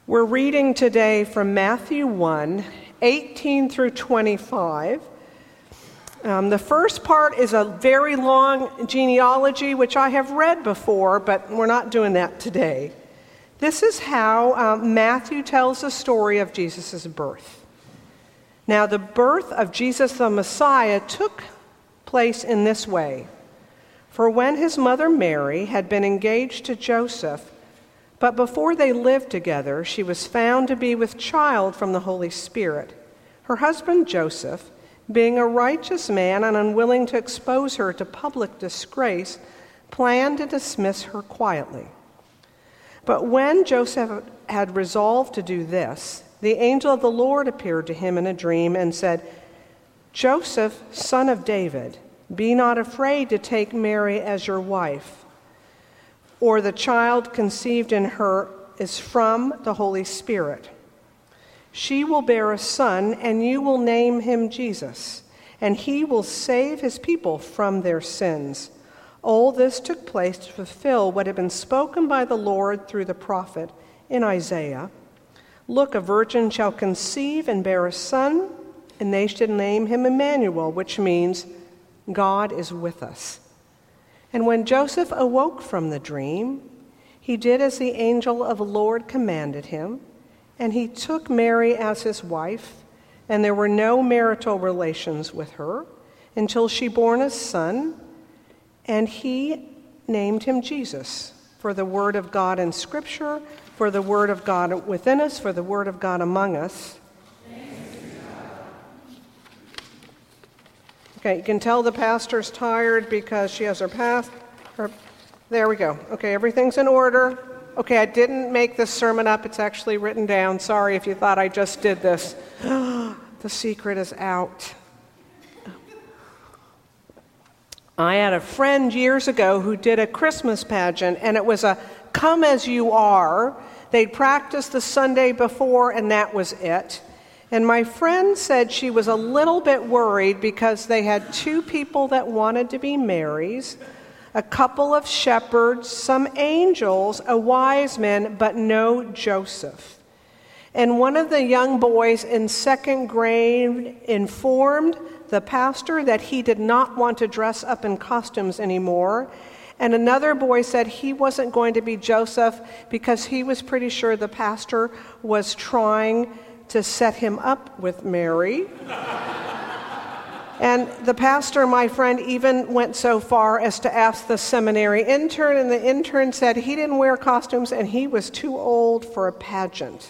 We're reading today from Matthew 1, 18 through 25. The first part is a very long genealogy, which I have read before, but we're not doing that today. This is how Matthew tells the story of Jesus' birth. Now, the birth of Jesus the Messiah took place in this way. For when his mother Mary had been engaged to Joseph, but before they lived together, she was found to be with child from the Holy Spirit. Her husband Joseph, being a righteous man and unwilling to expose her to public disgrace, planned to dismiss her quietly. But when Joseph had resolved to do this, the angel of the Lord appeared to him in a dream and said, "Joseph, son of David, be not afraid to take Mary as your wife, or the child conceived in her is from the Holy Spirit. She will bear a son, and you will name him Jesus, and he will save his people from their sins." All this took place to fulfill what had been spoken by the Lord through the prophet in Isaiah. "Look, a virgin shall conceive and bear a son, and they shall name him Emmanuel," which means God is with us. And when Joseph awoke from the dream, he did as the angel of the Lord commanded him, and he took Mary as his wife, and there were no marital relations with her until she bore a son, and he named him Jesus, for the word of God in Scripture, for the word of God within us, for the word of God among us. Okay, you can tell the pastor's tired because she has there we go. Okay, everything's in order. Okay, I didn't make this sermon up. It's actually written down. Sorry if you thought I just did this. The secret is out. I had a friend years ago who did a Christmas pageant, and it was a come as you are. They'd practiced the Sunday before, and that was it. And my friend said she was a little bit worried because they had two people that wanted to be Marys, a couple of shepherds, some angels, a wise man, but no Joseph. And one of the young boys in second grade informed the pastor that he did not want to dress up in costumes anymore. And another boy said he wasn't going to be Joseph because he was pretty sure the pastor was trying to set him up with Mary. And the pastor, my friend, even went so far as to ask the seminary intern, and the intern said he didn't wear costumes and he was too old for a pageant.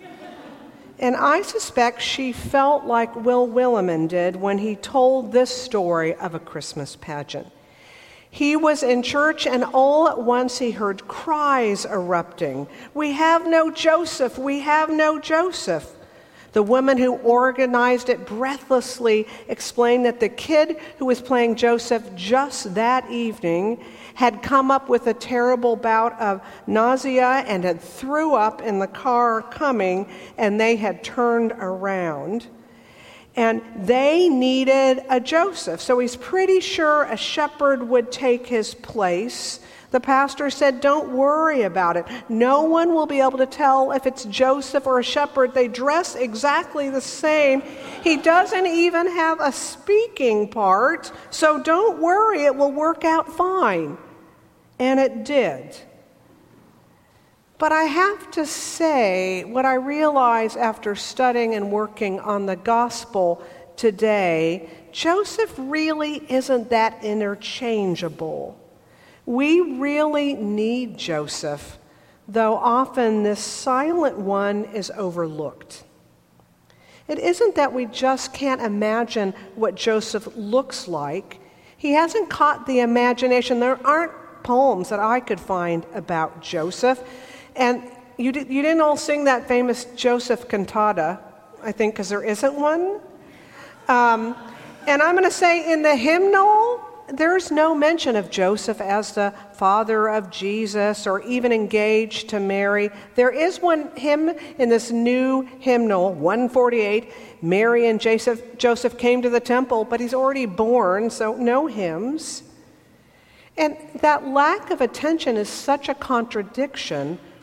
And I suspect she felt like Will Willimon did when he told this story of a Christmas pageant. He was in church, and all at once he heard cries erupting. "We have no Joseph! We have no Joseph!" The woman who organized it breathlessly explained that the kid who was playing Joseph just that evening had come up with a terrible bout of nausea and had threw up in the car coming, and they had turned around. And they needed a Joseph, so he's pretty sure a shepherd would take his place. The pastor said, "Don't worry about it. No one will be able to tell if it's Joseph or a shepherd. They dress exactly the same. He doesn't even have a speaking part, so don't worry, it will work out fine." And it did. But I have to say, what I realize after studying and working on the gospel today, Joseph really isn't that interchangeable. We really need Joseph, though often this silent one is overlooked. It isn't that we just can't imagine what Joseph looks like. He hasn't caught the imagination. There aren't poems that I could find about Joseph. And you didn't all sing that famous Joseph cantata, I think, because there isn't one. And I'm going to say in the hymnal, there's no mention of Joseph as the father of Jesus or even engaged to Mary. There is one hymn in this new hymnal, 148. Mary and Joseph came to the temple, but he's already born, so no hymns. And that lack of attention is such a contradiction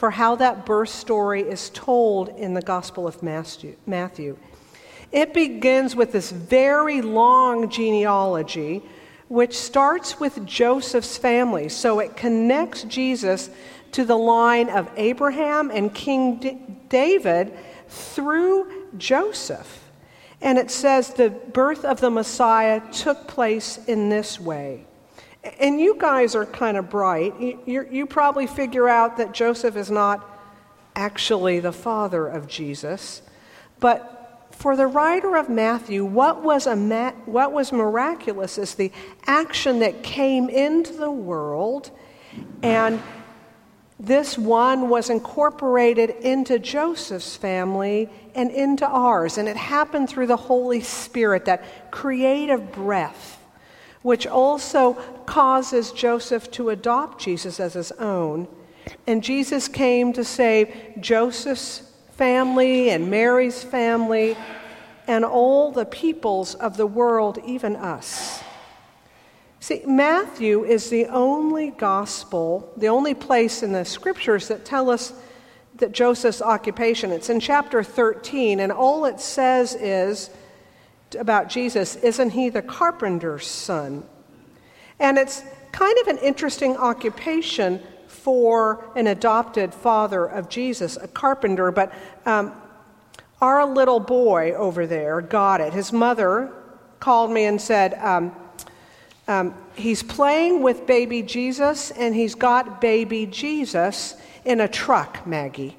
for how that birth story is told in the Gospel of Matthew. It begins with this very long genealogy, which starts with Joseph's family. So it connects Jesus to the line of Abraham and King David through Joseph. And it says the birth of the Messiah took place in this way. And you guys are kind of bright. You probably figure out that Joseph is not actually the father of Jesus. But for the writer of Matthew, what was miraculous is the action that came into the world, and this one was incorporated into Joseph's family and into ours. And it happened through the Holy Spirit, that creative breath, which also causes Joseph to adopt Jesus as his own. And Jesus came to save Joseph's family and Mary's family and all the peoples of the world, even us. See, Matthew is the only gospel, the only place in the scriptures that tell us that Joseph's occupation. It's in chapter 13, and all it says is about Jesus, isn't he the carpenter's son? And it's kind of an interesting occupation for an adopted father of Jesus, a carpenter, but our little boy over there got it. His mother called me and said, he's playing with baby Jesus, and he's got baby Jesus in a truck, Maggie.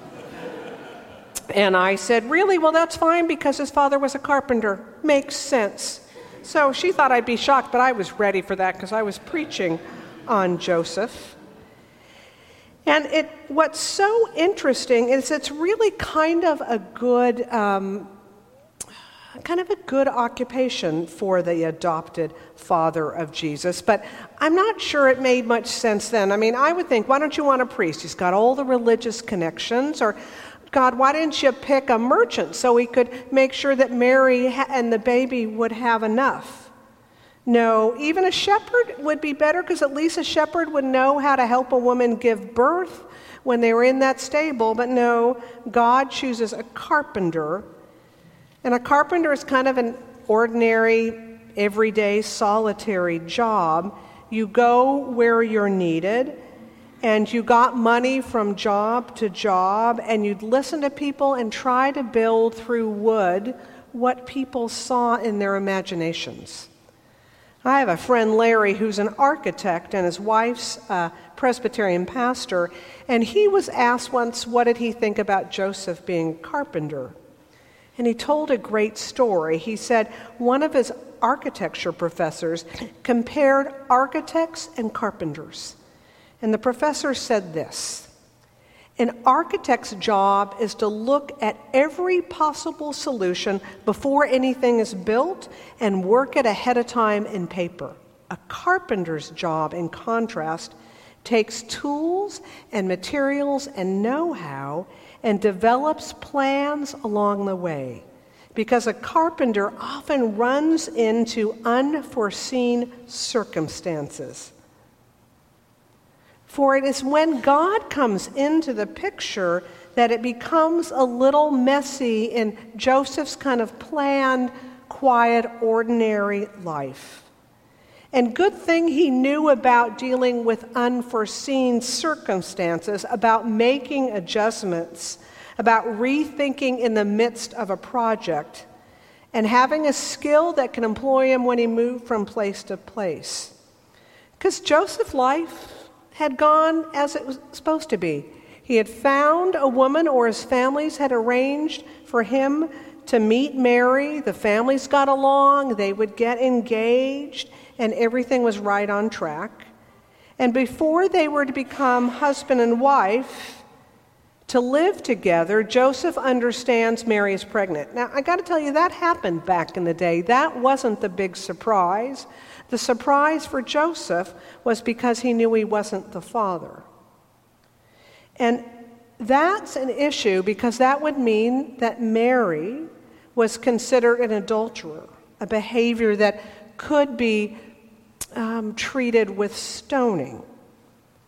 And I said, really? Well, that's fine, because his father was a carpenter. Makes sense. So she thought I'd be shocked, but I was ready for that because I was preaching on Joseph. And what's so interesting is it's really kind of a good occupation for the adopted father of Jesus. But I'm not sure it made much sense then. I mean, I would think, why don't you want a priest? He's got all the religious connections. Or, God, why didn't you pick a merchant so he could make sure that Mary and the baby would have enough? No, even a shepherd would be better, because at least a shepherd would know how to help a woman give birth when they were in that stable. But no, God chooses a carpenter. And a carpenter is kind of an ordinary, everyday, solitary job. You go where you're needed, and you got money from job to job, and you'd listen to people and try to build through wood what people saw in their imaginations. I have a friend, Larry, who's an architect, and his wife's a Presbyterian pastor, and he was asked once, what did he think about Joseph being a carpenter? And he told a great story. He said one of his architecture professors compared architects and carpenters. And the professor said this: an architect's job is to look at every possible solution before anything is built and work it ahead of time in paper. A carpenter's job, in contrast, takes tools and materials and know-how and develops plans along the way, because a carpenter often runs into unforeseen circumstances. For it is when God comes into the picture that it becomes a little messy in Joseph's kind of planned, quiet, ordinary life. And good thing he knew about dealing with unforeseen circumstances, about making adjustments, about rethinking in the midst of a project, and having a skill that can employ him when he moved from place to place. Because Joseph's life had gone as it was supposed to be. He had found a woman, or his families had arranged for him to meet Mary. The families got along, they would get engaged, and everything was right on track. And before they were to become husband and wife, to live together, Joseph understands Mary is pregnant. Now, I got to tell you, that happened back in the day. That wasn't the big surprise. The surprise for Joseph was because he knew he wasn't the father. And that's an issue, because that would mean that Mary was considered an adulterer, a behavior that could be treated with stoning.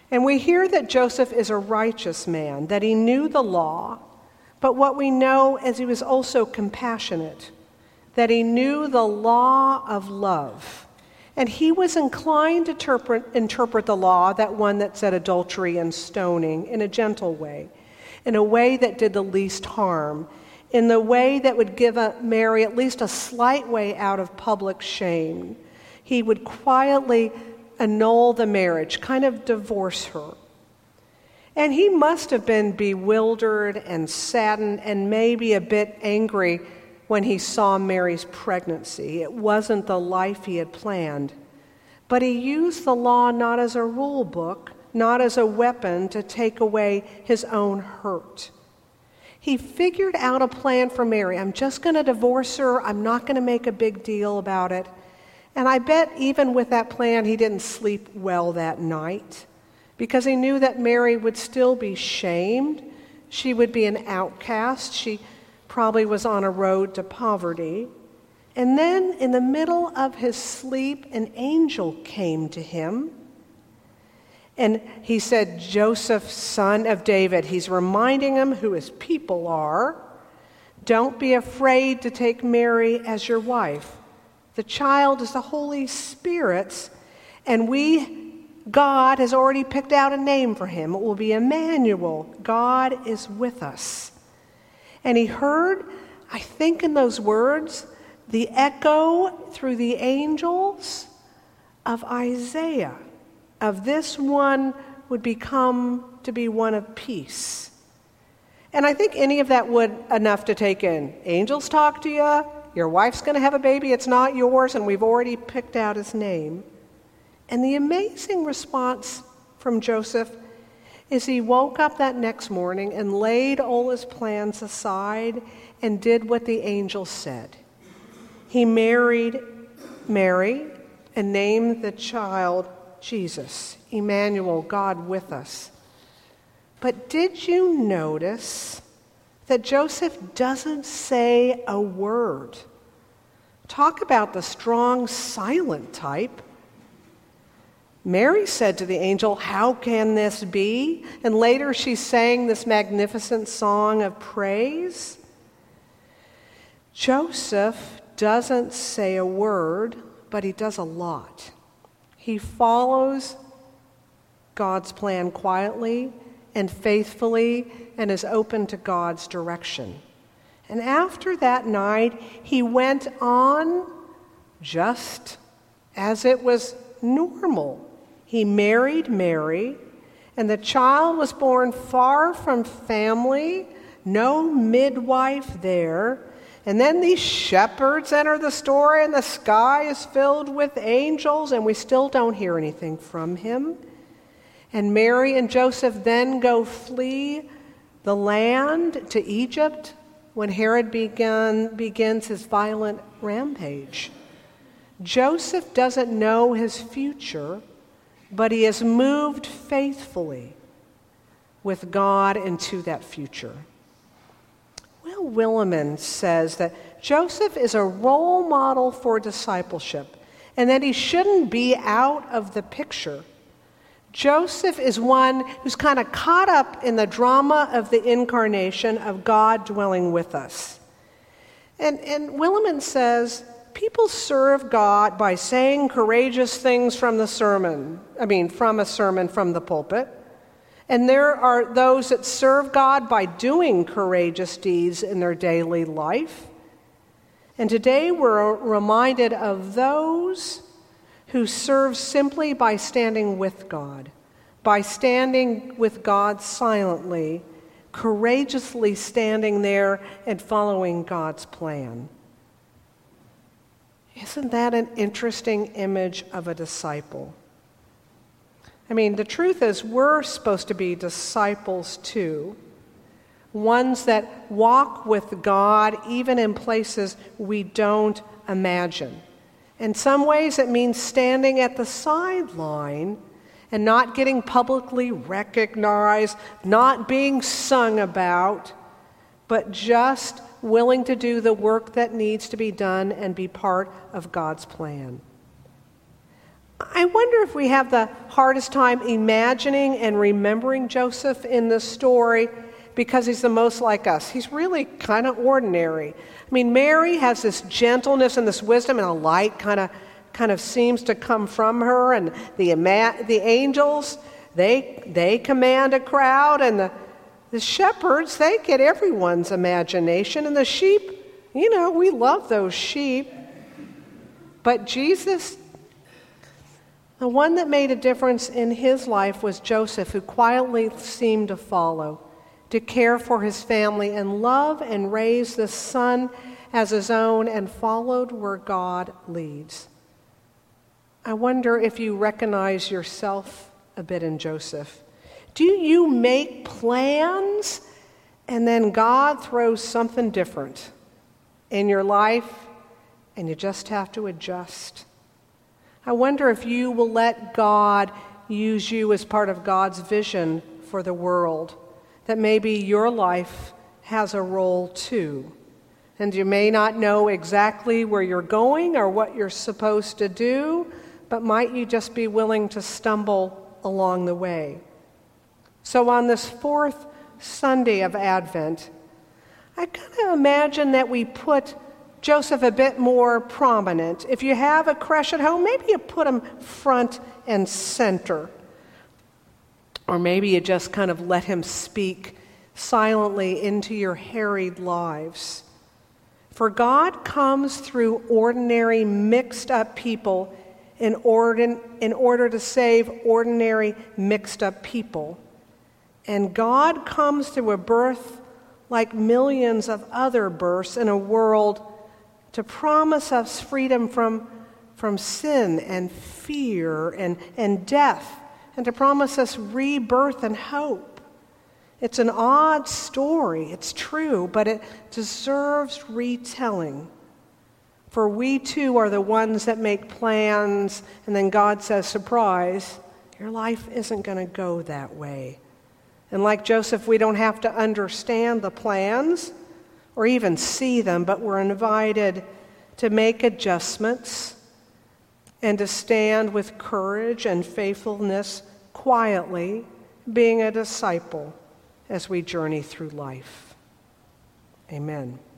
And we hear that Joseph is a righteous man, that he knew the law, but what we know is he was also compassionate, that he knew the law of love. And he was inclined to interpret the law, that one that said adultery and stoning, in a gentle way, in a way that did the least harm, in the way that would give Mary at least a slight way out of public shame. He would quietly annul the marriage, kind of divorce her. And he must have been bewildered and saddened and maybe a bit angry when he saw Mary's pregnancy. It wasn't the life he had planned. But he used the law not as a rule book, not as a weapon to take away his own hurt. He figured out a plan for Mary. I'm just going to divorce her. I'm not going to make a big deal about it. And I bet even with that plan, he didn't sleep well that night because he knew that Mary would still be shamed. She would be an outcast. She probably was on a road to poverty. And then in the middle of his sleep, an angel came to him. And he said, Joseph, son of David. He's reminding him who his people are. Don't be afraid to take Mary as your wife. The child is the Holy Spirit's, and God has already picked out a name for him. It will be Emmanuel. God is with us. And he heard, I think in those words, the echo through the angels of Isaiah, of this one would become to be one of peace. And I think any of that would enough to take in. Angels talk to you. Your wife's going to have a baby. It's not yours, and we've already picked out his name. And the amazing response from Joseph is he woke up that next morning and laid all his plans aside and did what the angel said. He married Mary and named the child Jesus, Emmanuel, God with us. But did you notice that Joseph doesn't say a word? Talk about the strong, silent type. Mary said to the angel, "How can this be?" And later she sang this magnificent song of praise. Joseph doesn't say a word, but he does a lot. He follows God's plan quietly and faithfully and is open to God's direction. And after that night, he went on just as it was normal. He married Mary, and the child was born far from family, no midwife there. And then these shepherds enter the story, and the sky is filled with angels, and we still don't hear anything from him. And Mary and Joseph then go flee the land to Egypt when Herod begins his violent rampage. Joseph doesn't know his future, but he has moved faithfully with God into that future. Will Willimon says that Joseph is a role model for discipleship and that he shouldn't be out of the picture. Joseph is one who's kind of caught up in the drama of the incarnation of God dwelling with us. And Willimon says, people serve God by saying courageous things from a sermon from the pulpit. And there are those that serve God by doing courageous deeds in their daily life. And today we're reminded of those who serve simply by standing with God silently, courageously standing there and following God's plan. Isn't that an interesting image of a disciple? I mean, the truth is we're supposed to be disciples too, ones that walk with God even in places we don't imagine. In some ways it means standing at the sideline and not getting publicly recognized, not being sung about, but just willing to do the work that needs to be done and be part of God's plan. I wonder if we have the hardest time imagining and remembering Joseph in this story because he's the most like us. He's really kind of ordinary. I mean, Mary has this gentleness and this wisdom, and a light kind of seems to come from her, and the angels, they command a crowd, and the shepherds, they get everyone's imagination, and the sheep, we love those sheep. But Jesus, the one that made a difference in his life was Joseph, who quietly seemed to follow, to care for his family and love and raise the son as his own, and followed where God leads. I wonder if you recognize yourself a bit in Joseph. Do you make plans and then God throws something different in your life and you just have to adjust? I wonder if you will let God use you as part of God's vision for the world, that maybe your life has a role too. And you may not know exactly where you're going or what you're supposed to do, but might you just be willing to stumble along the way? So on this fourth Sunday of Advent, I kind of imagine that we put Joseph a bit more prominent. If you have a creche at home, maybe you put him front and center. Or maybe you just kind of let him speak silently into your harried lives. For God comes through ordinary, mixed-up people in order to save ordinary, mixed-up people. And God comes through a birth like millions of other births in a world to promise us freedom from sin and fear and death, and to promise us rebirth and hope. It's an odd story, it's true, but it deserves retelling. For we too are the ones that make plans, and then God says, surprise, your life isn't going to go that way. And like Joseph, we don't have to understand the plans or even see them, but we're invited to make adjustments and to stand with courage and faithfulness quietly, being a disciple as we journey through life. Amen.